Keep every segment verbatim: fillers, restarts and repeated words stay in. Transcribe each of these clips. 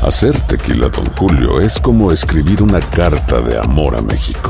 Hacer tequila Don Julio es como escribir una carta de amor a México.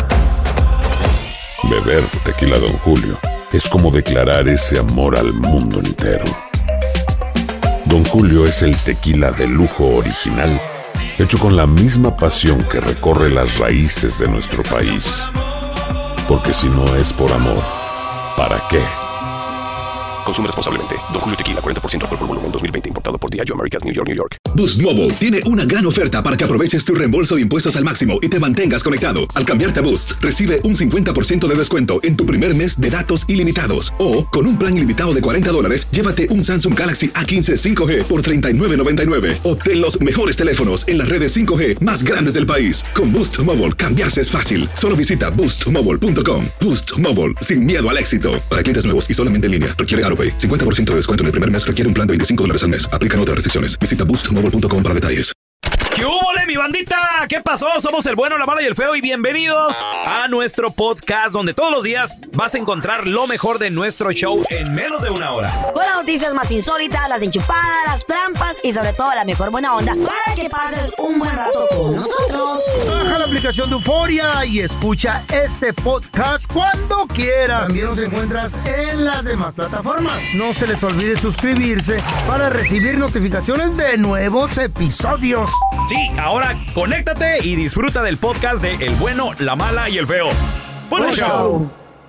Beber tequila Don Julio es como declarar ese amor al mundo entero. Don Julio es el tequila de lujo original, hecho con la misma pasión que recorre las raíces de nuestro país. Porque si no es por amor, ¿para qué? Consume responsablemente. Don Julio Tequila, cuarenta por ciento alcohol por volumen, dos mil veinte. Importado por Diageo Americas, New York, New York. Boost Mobile tiene una gran oferta para que aproveches tu reembolso de impuestos al máximo y te mantengas conectado. Al cambiarte a Boost, recibe un cincuenta por ciento de descuento en tu primer mes de datos ilimitados. O, con un plan ilimitado de cuarenta dólares, llévate un Samsung Galaxy A quince cinco G por treinta y nueve noventa y nueve. Obtén los mejores teléfonos en las redes cinco G más grandes del país. Con Boost Mobile, cambiarse es fácil. Solo visita boost mobile punto com. Boost Mobile, sin miedo al éxito. Para clientes nuevos y solamente en línea, requiere AutoPay. cincuenta por ciento de descuento en el primer mes, requiere un plan de veinticinco dólares al mes. Aplican otras restricciones. Visita boost mobile punto com para detalles. ¿Qué hubo, mi bandita? ¿Qué pasó? Somos el bueno, la mala y el feo y bienvenidos a nuestro podcast donde todos los días vas a encontrar lo mejor de nuestro show en menos de una hora. Con las noticias más insólitas, las enchupadas, las trampas y sobre todo la mejor buena onda para que pases un buen rato con nosotros. Baja la aplicación de Euforia y escucha este podcast cuando quieras. También nos encuentras en las demás plataformas. No se les olvide suscribirse para recibir notificaciones de nuevos episodios. Sí, ahora conéctate y disfruta del podcast de El Bueno, la Mala y el Feo. ¡Buen show!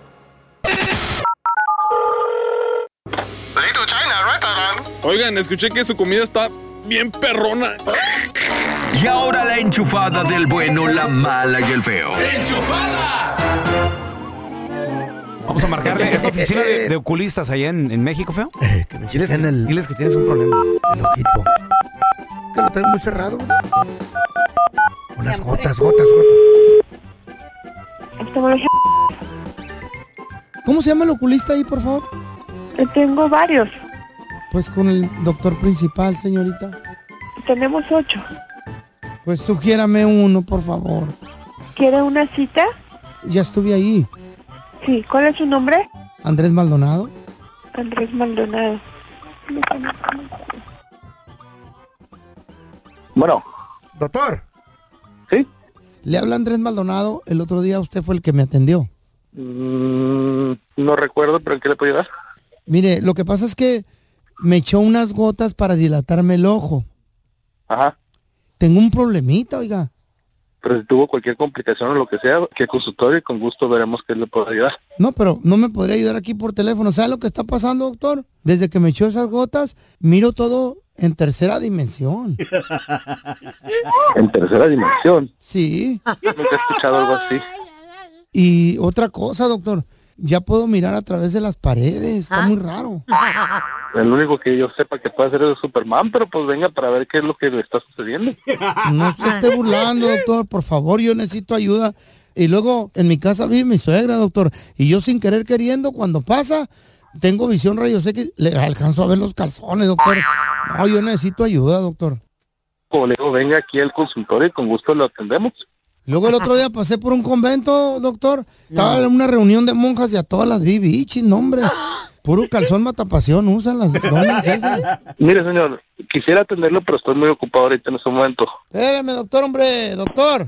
Oigan, escuché que su comida está bien perrona. Y ahora la enchufada del bueno, la mala y el feo. ¡Enchufada! Vamos a marcarle a esta oficina de, de oculistas allá en, en México, Feo. Eh, que me diles, que, el, diles que tienes un problema. El ojito. Que lo tengo muy cerrado. Unas gotas, gotas, gotas. ¿Cómo se llama el oculista ahí, por favor? Tengo varios. Pues con el doctor principal, señorita. Tenemos ocho. Pues sugiérame uno, por favor. ¿Quiere una cita? Ya estuve ahí. Sí, ¿cuál es su nombre? Andrés Maldonado. Andrés Maldonado. Bueno. Doctor. ¿Sí? Le habla Andrés Maldonado. El otro día usted fue el que me atendió. Mm, no recuerdo, pero ¿en qué le puedo ayudar? Mire, lo que pasa es que me echó unas gotas para dilatarme el ojo. Ajá. Tengo un problemita, oiga. Pero si tuvo cualquier complicación o lo que sea, que consultorio y con gusto veremos qué le puedo ayudar. No, pero no me podría ayudar aquí por teléfono. ¿Sabe lo que está pasando, doctor? Desde que me echó esas gotas, miro todo en tercera dimensión. ¿En tercera dimensión? Sí. Nunca he escuchado algo así. Y otra cosa, doctor. Ya puedo mirar a través de las paredes. Está ¿Ah? muy raro. El único que yo sepa que puede hacer es Superman, pero pues venga para ver qué es lo que le está sucediendo. No se esté burlando, doctor. Por favor, yo necesito ayuda. Y luego, en mi casa vive mi suegra, doctor. Y yo sin querer queriendo, cuando pasa, tengo visión rayos X, le alcanzo a ver los calzones, doctor. No, yo necesito ayuda, doctor. Como le digo, venga aquí al consultorio y con gusto lo atendemos. Luego el otro día pasé por un convento, doctor. Estaba en una reunión de monjas y a todas las vi bichis, no, hombre. Puro calzón matapasión usan las donas esas. Mire, señor, quisiera atenderlo, pero estoy muy ocupado ahorita en este momento. Espérame, doctor, hombre, doctor.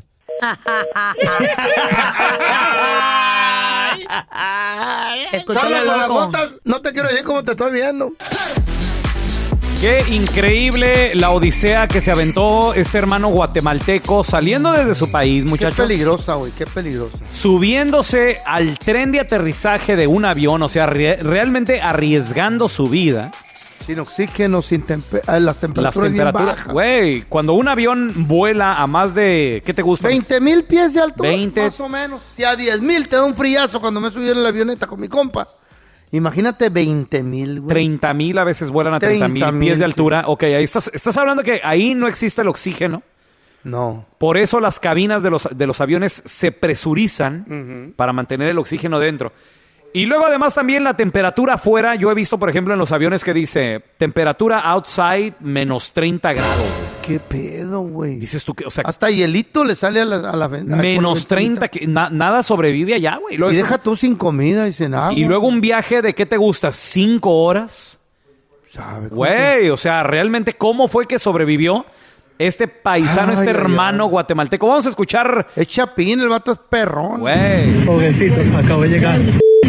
Escúchale, loco. Gotas, no te quiero decir cómo te estoy viendo. Qué increíble la odisea que se aventó este hermano guatemalteco saliendo desde su país, muchachos. Qué peligrosa, güey, qué peligrosa. Subiéndose al tren de aterrizaje de un avión, o sea, re- realmente arriesgando su vida. Sin oxígeno, sin tempe- las temperaturas, Las temperaturas, güey, cuando un avión vuela a más de, ¿qué te gusta? veinte mil pies de altura, veinte más o menos. Si a diez mil te da un friazo cuando me subí en la avioneta con mi compa. Imagínate veinte mil, güey. treinta mil a veces vuelan a treinta mil pies de altura. Sí. Ok, ahí estás, estás hablando que ahí no existe el oxígeno. No. Por eso las cabinas de los, de los aviones se presurizan uh-huh. para mantener el oxígeno dentro. Y luego además también la temperatura afuera. Yo he visto, por ejemplo, en los aviones que dice temperatura outside menos treinta grados. ¿Qué pedo, güey? Dices tú que, o sea... Hasta hielito le sale a la... A la menos treinta, que na, nada sobrevive allá, güey. Y deja estás... tú sin comida y sin agua. Y luego un viaje de, ¿qué te gusta? ¿Cinco horas? ¿Sabe? Güey, o sea, realmente, ¿cómo fue que sobrevivió? Este paisano, Ay, este ay, hermano ay. guatemalteco. Vamos a escuchar. Es Chapín, el vato es perrón. Güey. Pobrecito, acabo de llegar.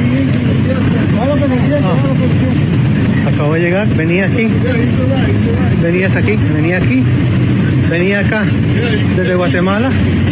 Ah, acabo de llegar, venía aquí. Venías aquí, venía aquí. Venía acá, desde Guatemala.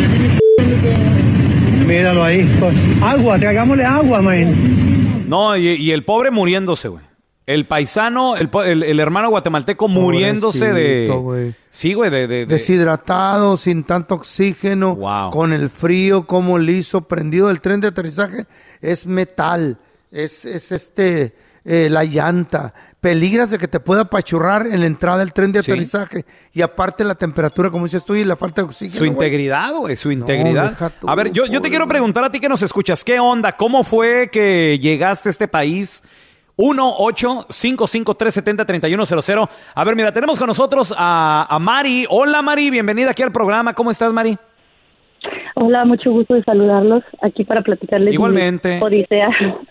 Míralo ahí. Agua, traigámosle agua, man. No, y, y el pobre muriéndose, güey. El paisano, el, po- el, el hermano guatemalteco muriéndose de... Pobrecito, güey. Sí, güey, de... de, de- Deshidratado, sin tanto oxígeno, Wow. con el frío, como liso, prendido. El tren de aterrizaje es metal, es, es este, eh, la llanta. Peligras de que te pueda apachurrar en la entrada del tren de Sí. aterrizaje. Y aparte la temperatura, como dices tú, y la falta de oxígeno. Su güey. integridad, güey, su integridad. deja tú, a ver, yo, yo te pobre quiero güey. preguntar a ti que nos escuchas, ¿qué onda? ¿Cómo fue que llegaste a este país? uno ocho cinco cinco tres siete cero tres uno cero cero. A ver, mira, tenemos con nosotros a, a Mari. Hola, Mari, bienvenida aquí al programa. ¿Cómo estás, Mari? Hola, mucho gusto de saludarlos aquí para platicarles. Igualmente. mi odisea.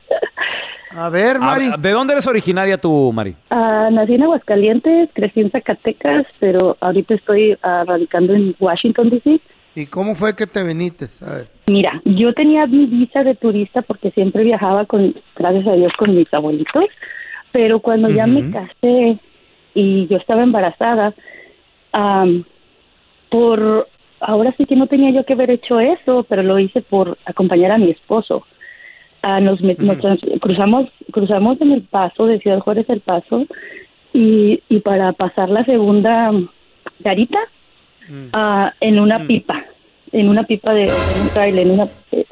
A ver, Mari. A- ¿De dónde eres originaria tú, Mari? Ah, nací en Aguascalientes, crecí en Zacatecas, pero ahorita estoy ah, radicando en Washington, D C. ¿Y cómo fue que te viniste? A ver. Mira, yo tenía mi visa de turista porque siempre viajaba con, gracias a Dios, con mis abuelitos, pero cuando ya me casé y yo estaba embarazada, am, por ahora sí que no tenía yo que haber hecho eso, pero lo hice por acompañar a mi esposo. Ah, nos, met- nos trans- cruzamos cruzamos en El Paso, de Ciudad Juárez El Paso, y, y para pasar la segunda garita ah, en una pipa, en una pipa de en un trailer, en una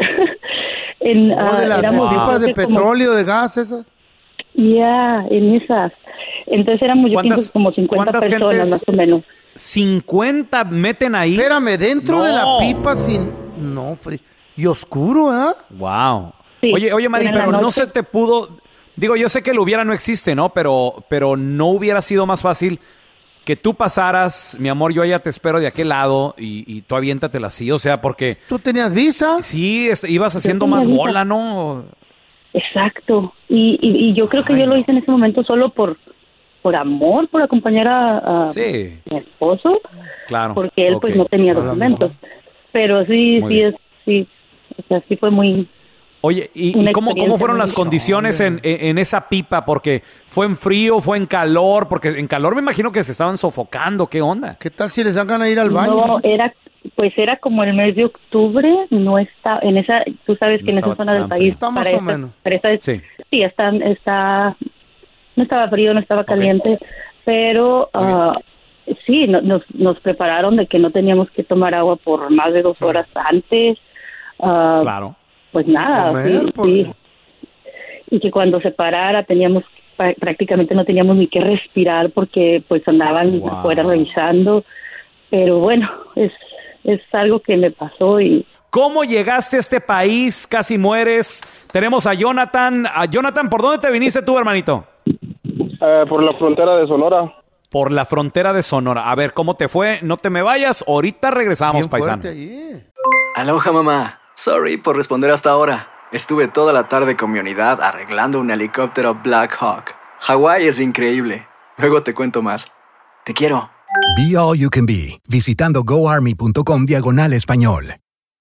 en, Oh, ah, de las éramos pipas de creo que como- petróleo, de gas, esas. ya, en esas. Entonces éramos yo ¿Cuántas- pienso como cincuenta cuántas personas gentes- más o menos. cincuenta meten ahí. Espérame, dentro No. de la pipa sin... No, fri- y oscuro, ¿eh? Wow. Sí, oye, oye, Mari, pero en la pero no noche- se te pudo... Digo, yo sé que lo hubiera no existe, ¿no? Pero, pero no hubiera sido más fácil que tú pasaras, mi amor, yo ya te espero de aquel lado y, y tú aviéntatela así, o sea, porque... ¿Tú tenías visa? Sí, es- ibas haciendo tenía más visa. bola, ¿no? Exacto. Y, y, y yo creo que Ay, yo lo no. hice en ese momento solo por por amor, por acompañar a, a Sí, mi esposo, claro. porque él Ok. pues no tenía A lo documentos. Pero sí, Muy sí bien. es, sí, o sea, sí fue muy... Oye, ¿y, Una y cómo, cómo experiencia fueron muy las condiciones en, en, en esa pipa? Porque fue en frío, fue en calor, porque en calor me imagino que se estaban sofocando, ¿qué onda? ¿Qué tal si les dan ganas de ir al baño? No, era, pues era como el mes de octubre, no está, en esa, tú sabes que No en esa estaba zona del tan país, frío. Está más para o esta- menos. para esta- Sí. sí, está, está, no estaba frío, no estaba caliente, pero ah, sí, no- nos, nos prepararon de que no teníamos que tomar agua por más de dos horas antes. ah, Claro. Pues nada, comer, sí, porque- sí. Y que cuando se parara teníamos, prá- prácticamente no teníamos ni que respirar porque pues andaban Wow. afuera revisando. Pero bueno, es, es algo que me pasó y ¿Cómo llegaste a este país? Casi mueres. Tenemos a Jonathan. A Jonathan, ¿por dónde te viniste tú, hermanito? Eh, por la frontera de Sonora. Por la frontera de Sonora. A ver, ¿cómo te fue? No te me vayas. Ahorita regresamos, Bien paisano. fuerte allí. Aloha, mamá. Sorry por responder hasta ahora. Estuve toda la tarde con mi unidad arreglando un helicóptero Black Hawk. Hawái es increíble. Luego te cuento más. Te quiero. Be All You Can Be, visitando goarmy.com diagonal español.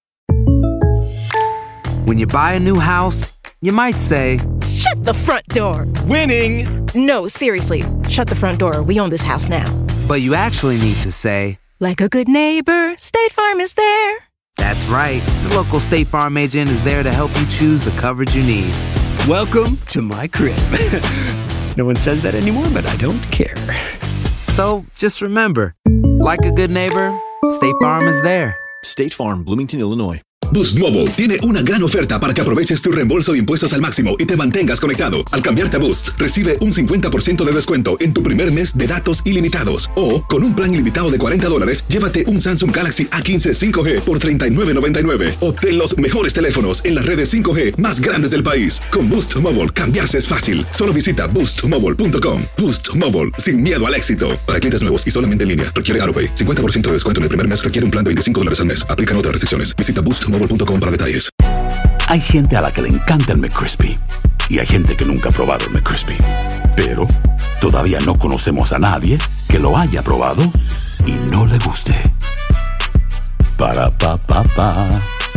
When you buy a new house, you might say, Shut the front door. Winning! No, seriously. Shut the front door. We own this house now. But you actually need to say, Like a good neighbor, State Farm is there. that's right. The local State Farm agent is there to help you choose the coverage you need. Welcome to my crib. No one says that anymore, but I don't care. So just remember, like a good neighbor, State Farm is there. State Farm, Bloomington, Illinois. Boost Mobile tiene una gran oferta para que aproveches tu reembolso de impuestos al máximo y te mantengas conectado. Al cambiarte a Boost, recibe un cincuenta por ciento de descuento en tu primer mes de datos ilimitados. O, con un plan ilimitado de cuarenta dólares, llévate un Samsung Galaxy A quince cinco G por treinta y nueve noventa y nueve. Obtén los mejores teléfonos en las redes cinco G más grandes del país. Con Boost Mobile, cambiarse es fácil. Solo visita boost mobile punto com. Boost Mobile, sin miedo al éxito. Para clientes nuevos y solamente en línea, requiere AutoPay. cincuenta por ciento de descuento en el primer mes, requiere un plan de veinticinco dólares al mes. Aplican otras restricciones. Visita boost mobile punto com para detalles. Hay gente a la que le encanta el McCrispy y hay gente que nunca ha probado el McCrispy. Pero todavía no conocemos a nadie que lo haya probado y no le guste. guste. Para, pa, pa, pa.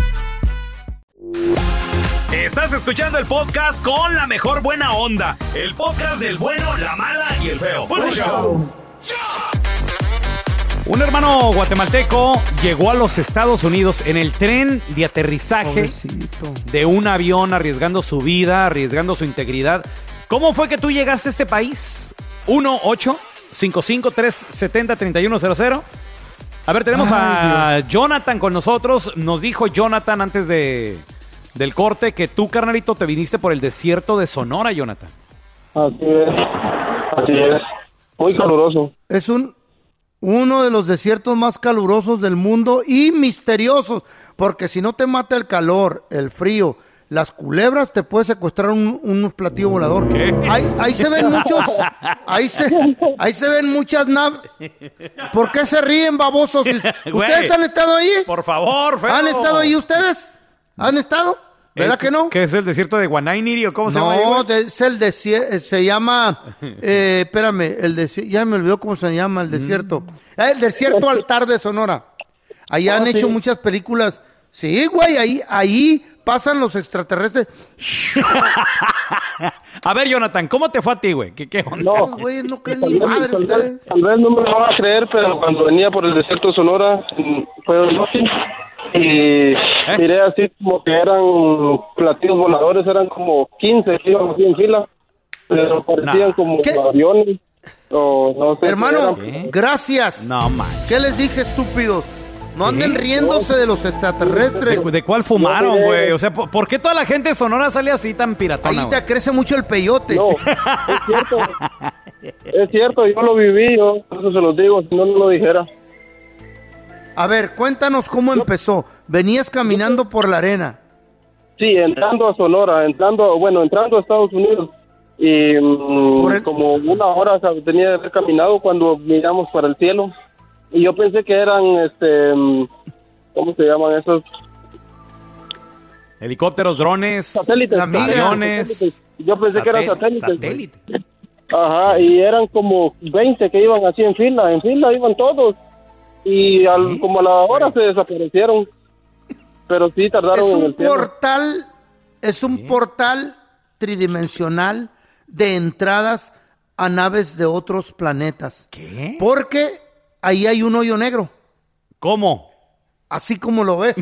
Estás escuchando el podcast con la mejor buena onda. El podcast del bueno, la mala y el feo. ¡Buen show! Un hermano guatemalteco llegó a los Estados Unidos en el tren de aterrizaje Pobrecito. de un avión, arriesgando su vida, arriesgando su integridad. ¿Cómo fue que tú llegaste a este país? uno ocho cinco cinco tres siete cero tres uno cero cero. A ver, tenemos Ay, a Dios. Jonathan con nosotros. Nos dijo Jonathan antes de, del corte que tú, carnalito, te viniste por el desierto de Sonora, Jonathan. Así es, así es. Muy caluroso. Es un uno de los desiertos más calurosos del mundo y misteriosos, porque si no te mata el calor, el frío, las culebras, te puede secuestrar un, un platillo volador. ¿Qué? Ahí, ahí se ven muchos, ahí se, ahí se ven muchas naves. ¿Por qué se ríen, babosos? ¿Ustedes han estado ahí? Por favor, feo. ¿Han estado ahí ustedes? ¿Han estado? ¿Verdad que no? ¿Qué es el desierto de Guanainiri o cómo se llama? No, es el desierto, se llama, eh, espérame, el desierto, ya me olvidó cómo se llama el desierto. Mm. El desierto Altar de Sonora. Allá oh, han sí. hecho muchas películas. Sí, güey, ahí, ahí pasan los extraterrestres. A ver, Jonathan, ¿cómo te fue a ti, güey? ¿Qué, qué onda? No, güey, no creen ni madre tal, ustedes. Tal vez no me lo van a creer, pero cuando venía por el desierto de Sonora, fue noche. Y ¿Eh? miré así como que eran platillos voladores, eran como quince que iban así en fila, pero parecían nah. como ¿Qué? aviones o no sé. Hermano, gracias. No, man. ¿Qué les dije, estúpidos? No anden ¿Qué? riéndose no. de los extraterrestres. ¿De, de cuál fumaron, güey? O sea, ¿por, ¿por qué toda la gente de Sonora sale así tan piratona? Ahí te wey? crece mucho el peyote. No, es cierto. Es cierto, yo lo viví, yo por eso se los digo, si no, no lo dijera. A ver, cuéntanos cómo empezó. Venías caminando por la arena. Sí, entrando a Sonora, entrando, bueno, entrando a Estados Unidos. Y mmm, el... como una hora o sea, tenía de haber caminado cuando miramos para el cielo. Y yo pensé que eran, este, ¿cómo se llaman esos? Helicópteros, drones, satélites, aviones. Satélites. Yo pensé Satel- que eran satélites. Satélites. Ajá, y eran como veinte que iban así en fila, en fila iban todos. Y al, ¿Sí? como a la hora se desaparecieron. Pero sí tardaron es en un el cielo. portal, es un ¿Sí? portal tridimensional de entradas a naves de otros planetas. ¿Qué? Porque ahí hay un hoyo negro. ¿Cómo? Así como lo ves.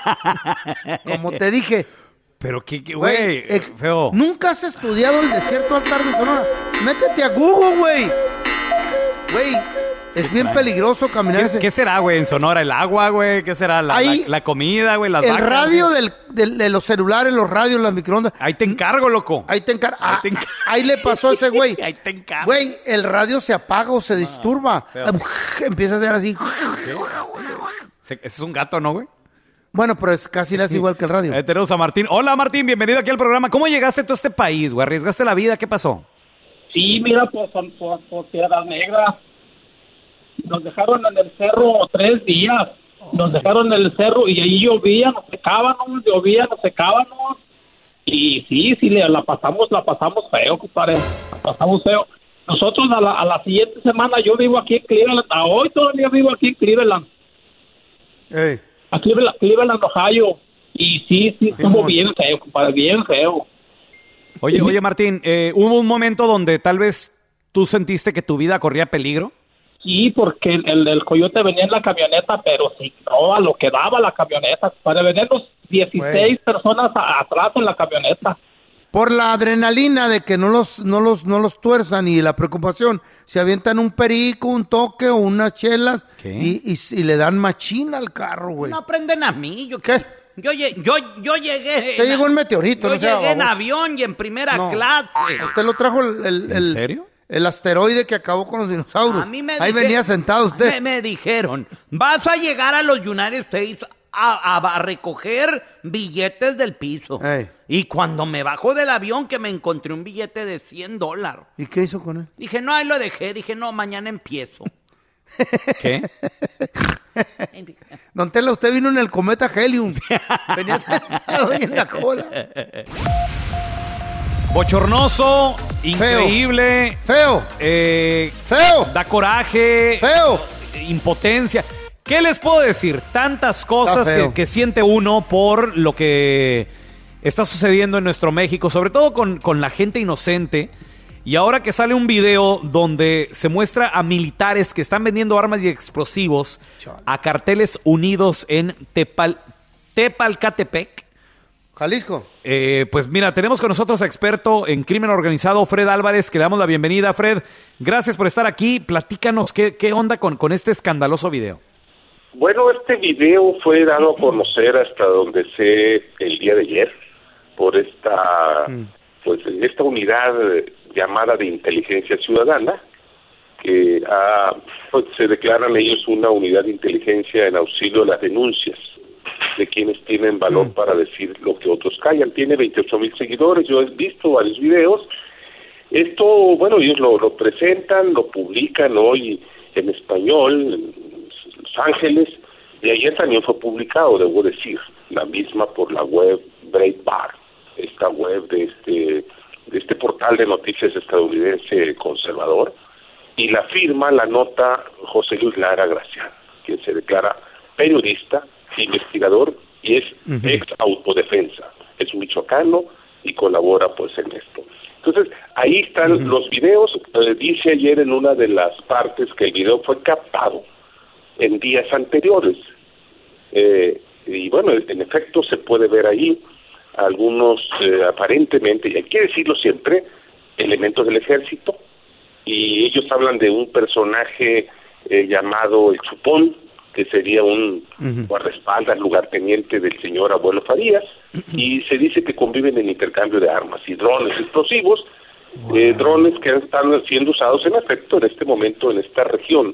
Como te dije. Pero qué, qué güey, eh, feo. ¿Nunca has estudiado el desierto Altar de Sonora? Métete a Google, güey. Güey. Es bien peligroso caminar. ¿Qué, ese... ¿qué será, güey? En Sonora, ¿el agua, güey? ¿Qué será? La, ahí, la, la comida, güey, las El vacas, radio del, del, de los celulares, los radios, las microondas. Ahí te encargo, loco. Ahí te encargo. Ahí, ah, te encar- ahí le pasó a ese güey. Ahí te encargo. Güey, el radio se apaga o se disturba. Ah, empieza a hacer así. Ese es un gato, ¿no, güey? Bueno, pero es casi sí. igual que el radio. Ahí tenemos a Martín. Hola, Martín, bienvenido aquí al programa. ¿Cómo llegaste tú a este país, güey? ¿Arriesgaste la vida? ¿Qué pasó? Sí, mira, pues por, por, por Tierra Negra. Nos dejaron en el cerro tres días. Nos dejaron en el cerro y ahí llovía, nos secábamos, llovía, nos secábamos. Y sí, sí, la pasamos, la pasamos feo, compadre. La pasamos feo. Nosotros a la, a la siguiente semana, yo vivo aquí en Cleveland. A hoy todavía vivo aquí en Cleveland. Hey. A Cleveland, Cleveland, Ohio. Y sí, sí, estuvo bien feo, compadre, bien feo. Oye, oye, Martín, eh, ¿hubo un momento donde tal vez tú sentiste que tu vida corría peligro? Sí, porque el, el coyote venía en la camioneta, pero sí, no, a lo que daba la camioneta. Para venir los dieciséis Wey. personas a, atrás en la camioneta. Por la adrenalina de que no los, no los, no los tuerzan y la preocupación, se avientan un perico, un toque o unas chelas y, y, y le dan machina al carro, güey. No aprenden a mí, yo ¿qué? Yo, yo, yo llegué... Te llegó un meteorito, Yo no sea, llegué en vamos. avión y en primera no. clase. Usted lo trajo el... el, el ¿En serio? El asteroide que acabó con los dinosaurios. A mí me Ahí dije, venía sentado usted. Me, me dijeron, vas a llegar a los United States a, a, a recoger billetes del piso. Hey. Y cuando me bajo del avión que me encontré un billete de cien dólares. ¿Y qué hizo con él? Dije, no, ahí lo dejé. Dije, no, mañana empiezo. ¿Qué? Don Tela, usted vino en el cometa Helium. Venía sentado ahí en la cola. Bochornoso, increíble. Feo. Eh, Feo. Da coraje. Feo. impotencia. ¿Qué les puedo decir? Tantas cosas que, que siente uno por lo que está sucediendo en nuestro México, sobre todo con, con la gente inocente. Y ahora que sale un video donde se muestra a militares que están vendiendo armas y explosivos a carteles unidos en Tepal, Tepalcatepec, Jalisco. Eh, pues mira, tenemos con nosotros a experto en crimen organizado, Fred Álvarez, que le damos la bienvenida. Fred, gracias por estar aquí. Platícanos, ¿qué, qué onda con, con este escandaloso video? Bueno, este video fue dado a conocer hasta donde sé el día de ayer por esta, mm. pues esta unidad llamada de inteligencia ciudadana, que ah, pues, se declaran ellos una unidad de inteligencia en auxilio a las denuncias de quienes tienen valor mm. para decir lo que otros callan. Tiene veintiocho mil seguidores, yo he visto varios videos. Esto, bueno, ellos lo, lo presentan, lo publican hoy en español, en Los Ángeles, y ayer también fue publicado, debo decir, la misma por la web Breitbart, esta web de este, de este portal de noticias estadounidense conservador, y la firma, la nota José Luis Lara Gracián, quien se declara periodista, investigador y es uh-huh. ex autodefensa, es un michoacano y colabora pues en esto. Entonces, ahí están uh-huh. los videos. Eh, dice ayer en una de las partes que el video fue captado en días anteriores. Eh, y bueno, en efecto se puede ver ahí algunos, eh, aparentemente, y hay que decirlo siempre, elementos del ejército, y ellos hablan de un personaje eh, llamado el Chupón, que sería un uh-huh. guardaespaldas, lugarteniente del señor Abuelo Farías, uh-huh. y se dice que conviven en intercambio de armas y drones explosivos, wow. eh, drones que están siendo usados en efecto en este momento en esta región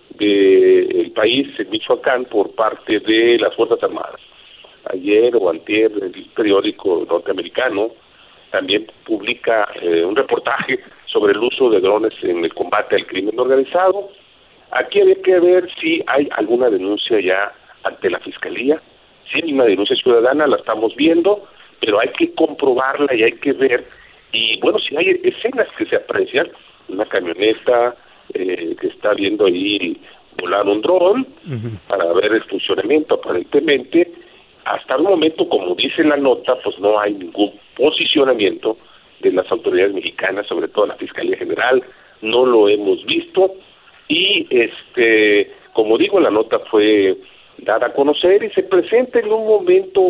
del país, en Michoacán, por parte de las Fuerzas Armadas. Ayer o antier, el periódico norteamericano también publica eh, un reportaje sobre el uso de drones en el combate al crimen organizado. Aquí había que ver si hay alguna denuncia ya ante la Fiscalía. Si hay una denuncia ciudadana, la estamos viendo, pero hay que comprobarla y hay que ver. Y bueno, si hay escenas que se aprecian, una camioneta eh, que está viendo ahí volar un dron uh-huh. para ver el funcionamiento aparentemente. Hasta el momento, como dice la nota, pues no hay ningún posicionamiento de las autoridades mexicanas, sobre todo la Fiscalía General, no lo hemos visto. Y, este, como digo, la nota fue dada a conocer y se presenta en un momento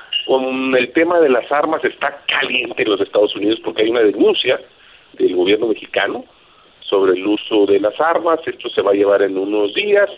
con el tema de las armas, está caliente en los Estados Unidos porque hay una denuncia del gobierno mexicano sobre el uso de las armas. Esto se va a llevar en unos días.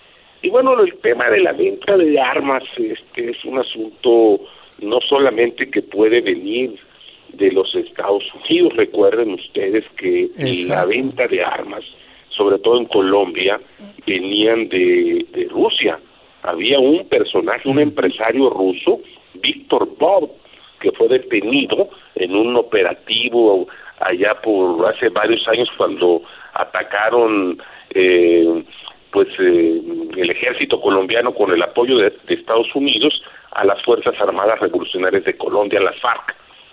Y bueno, el tema de la venta de armas este, es un asunto no solamente que puede venir de los Estados Unidos. Recuerden ustedes que Exacto. la venta de armas, sobre todo en Colombia, venían de, de Rusia. Había un personaje, un empresario ruso, Víctor Bob, que fue detenido en un operativo allá por hace varios años cuando atacaron eh, pues eh, el ejército colombiano con el apoyo de, de Estados Unidos a las Fuerzas Armadas Revolucionarias de Colombia, las FARC.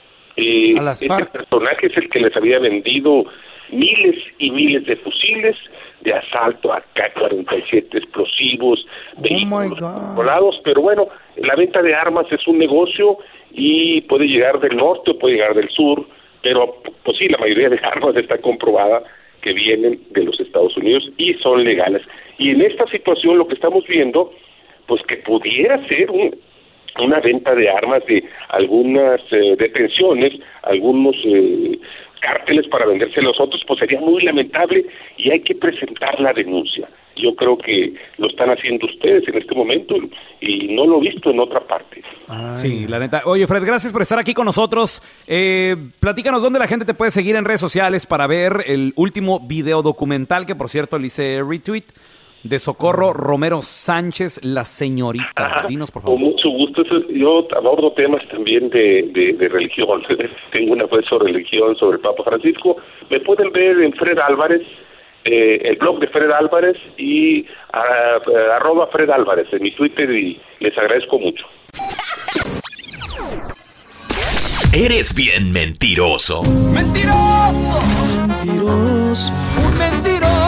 Eh, este personaje es el que les había vendido miles y miles de fusiles de asalto, A K cuarenta y siete explosivos, oh vehículos controlados, pero bueno, la venta de armas es un negocio y puede llegar del norte o puede llegar del sur, pero pues sí, la mayoría de armas está comprobada que vienen de los Estados Unidos y son legales. Y en esta situación lo que estamos viendo, pues que pudiera ser un, una venta de armas de algunas eh, detenciones, algunos eh, cárteles para venderse a los otros, pues sería muy lamentable y hay que presentar la denuncia. Yo creo que lo están haciendo ustedes en este momento y no lo he visto en otra parte. Ay. Sí, la neta. Oye, Fred, gracias por estar aquí con nosotros. Eh, platícanos dónde la gente te puede seguir en redes sociales para ver el último video documental, que por cierto le hice retweet, de Socorro Romero Sánchez, La Señorita. Ajá. Dinos, por favor. Con mucho gusto. Yo abordo temas también de, de, de religión. Tengo una web sobre religión, sobre el Papa Francisco. Me pueden ver en Fred Álvarez, eh, el blog de Fred Álvarez y a, a, arroba Fred Álvarez en mi Twitter, y les agradezco mucho. Eres bien mentiroso. ¡Mentiroso! Mentiroso. Un mentiroso.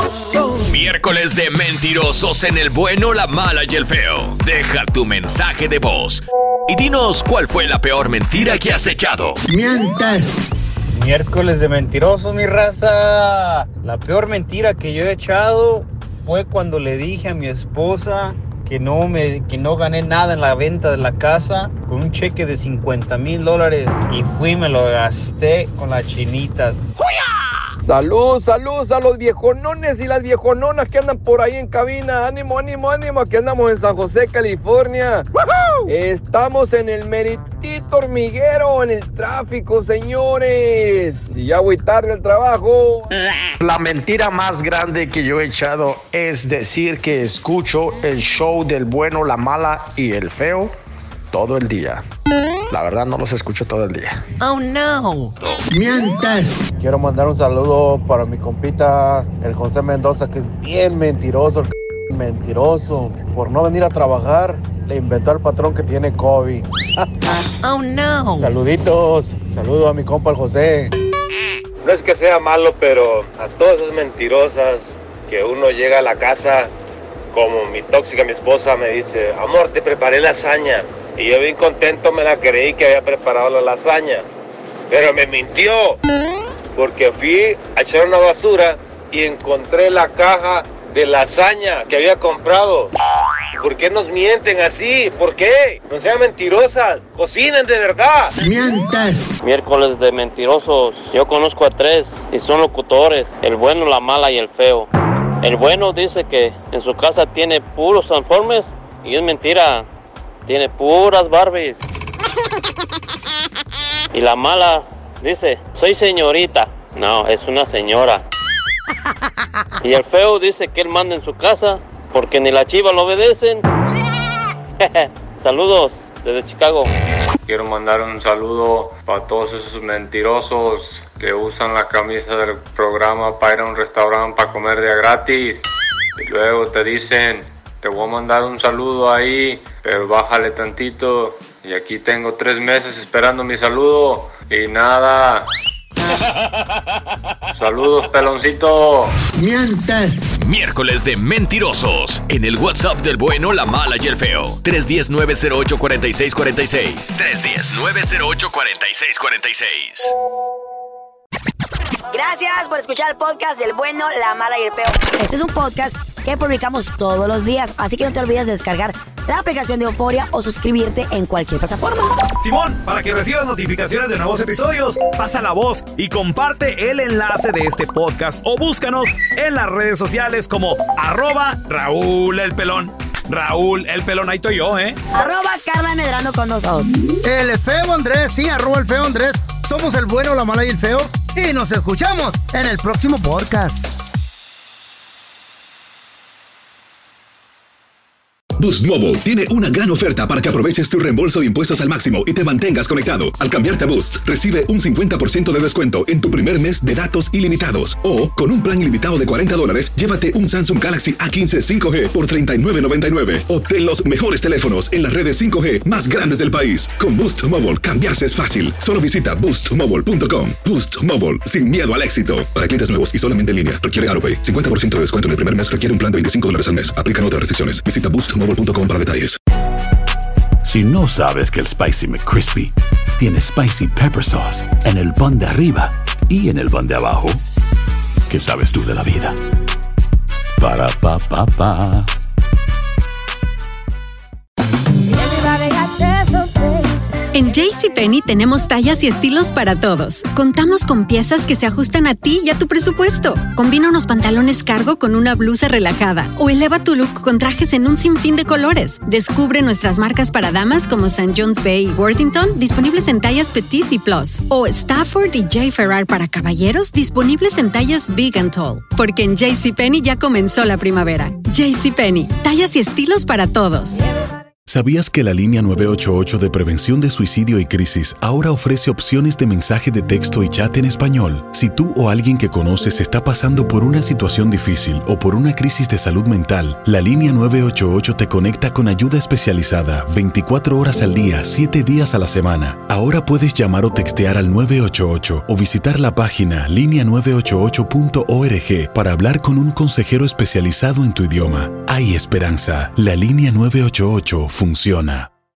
Miércoles de mentirosos en el bueno, la mala y el feo. Deja tu mensaje de voz y dinos cuál fue la peor mentira que has echado. ¡Mientes! Miércoles de mentirosos, mi raza. La peor mentira que yo he echado fue cuando le dije a mi esposa que no, me, que no gané nada en la venta de la casa con un cheque de cincuenta mil dólares y fui y me lo gasté con las chinitas. Salud, salud a los viejonones y las viejononas que andan por ahí en cabina. Ánimo, ánimo, ánimo, que andamos en San José, California. ¡Woohoo! Estamos en el meritito hormiguero, en el tráfico, señores. Y ya voy tarde al trabajo. La mentira más grande que yo he echado es decir que escucho el show del bueno, la mala y el feo todo el día. La verdad no los escucho todo el día. Oh, no. ¡Mientes! Quiero mandar un saludo para mi compita, el José Mendoza, que es bien mentiroso, el c... mentiroso. Por no venir a trabajar, le inventó al patrón que tiene COVID. Oh, no. Saluditos. Saludo a mi compa, el José. No es que sea malo, pero a todas esas mentirosas que uno llega a la casa, como mi tóxica, mi esposa, me dice, amor, te preparé lasaña. Y yo bien contento me la creí que había preparado la lasaña. Pero me mintió. Porque fui a echar una basura y encontré la caja de lasaña que había comprado. ¿Por qué nos mienten así? ¿Por qué? No sean mentirosas. Cocinen de verdad. ¡Mientes! Miércoles de mentirosos. Yo conozco a tres y son locutores. El bueno, la mala y el feo. El bueno dice que en su casa tiene puros Transformers y es mentira. Tiene puras Barbies. Y la mala dice, soy señorita. No, es una señora. Y el feo dice que él manda en su casa porque ni la chiva lo obedecen. Saludos desde Chicago. Quiero mandar un saludo para todos esos mentirosos que usan la camisa del programa para ir a un restaurante para comer de gratis. Y luego te dicen, te voy a mandar un saludo ahí, pero bájale tantito. Y aquí tengo tres meses esperando mi saludo y nada. Saludos, peloncito. ¡Mientes! Miércoles de mentirosos en el WhatsApp del bueno, la mala y el feo. tres uno cero, nueve cero ocho, cuatro seis cuatro seis. tres uno cero, nueve cero ocho, cuatro seis cuatro seis. Gracias por escuchar el podcast del bueno, la mala y el feo. Este es un podcast que publicamos todos los días, así que no te olvides de descargar la aplicación de Euforia o suscribirte en cualquier plataforma. Simón, para que recibas notificaciones de nuevos episodios, pasa la voz y comparte el enlace de este podcast o búscanos en las redes sociales como arroba Raúl el Pelón. Raúl el Pelón, ahí estoy yo, ¿eh? Arroba Carla Medrano con nosotros. El feo Andrés, sí, arroba el feo Andrés. Somos el bueno, la mala y el feo. Y nos escuchamos en el próximo podcast. Boost Mobile tiene una gran oferta para que aproveches tu reembolso de impuestos al máximo y te mantengas conectado. Al cambiarte a Boost, recibe un cincuenta por ciento de descuento en tu primer mes de datos ilimitados. O, con un plan ilimitado de cuarenta dólares, llévate un Samsung Galaxy A quince cinco G por treinta y nueve noventa y nueve. Obtén los mejores teléfonos en las redes cinco G más grandes del país. Con Boost Mobile, cambiarse es fácil. Solo visita boost mobile punto com. Boost Mobile, sin miedo al éxito. Para clientes nuevos y solamente en línea, requiere AutoPay. cincuenta por ciento de descuento en el primer mes, requiere un plan de veinticinco dólares al mes. Aplican otras restricciones. Visita boost mobile punto com para detalles. Si no sabes que el Spicy McCrispy tiene Spicy Pepper Sauce en el pan de arriba y en el pan de abajo, ¿qué sabes tú de la vida? Para, pa, pa, pa. En JCPenney tenemos tallas y estilos para todos. Contamos con piezas que se ajustan a ti y a tu presupuesto. Combina unos pantalones cargo con una blusa relajada o eleva tu look con trajes en un sinfín de colores. Descubre nuestras marcas para damas como Saint John's Bay y Worthington, disponibles en tallas Petite y Plus. O Stafford y J. Ferrar para caballeros, disponibles en tallas Big and Tall. Porque en JCPenney ya comenzó la primavera. JCPenney, tallas y estilos para todos. ¿Sabías que la línea nueve ocho ocho de prevención de suicidio y crisis ahora ofrece opciones de mensaje de texto y chat en español? Si tú o alguien que conoces está pasando por una situación difícil o por una crisis de salud mental, la línea nueve ocho ocho te conecta con ayuda especializada veinticuatro horas al día, siete días a la semana. Ahora puedes llamar o textear al nueve ocho ocho o visitar la página línea nueve ocho ocho punto org para hablar con un consejero especializado en tu idioma. Hay esperanza. La línea nueve ocho ocho funciona.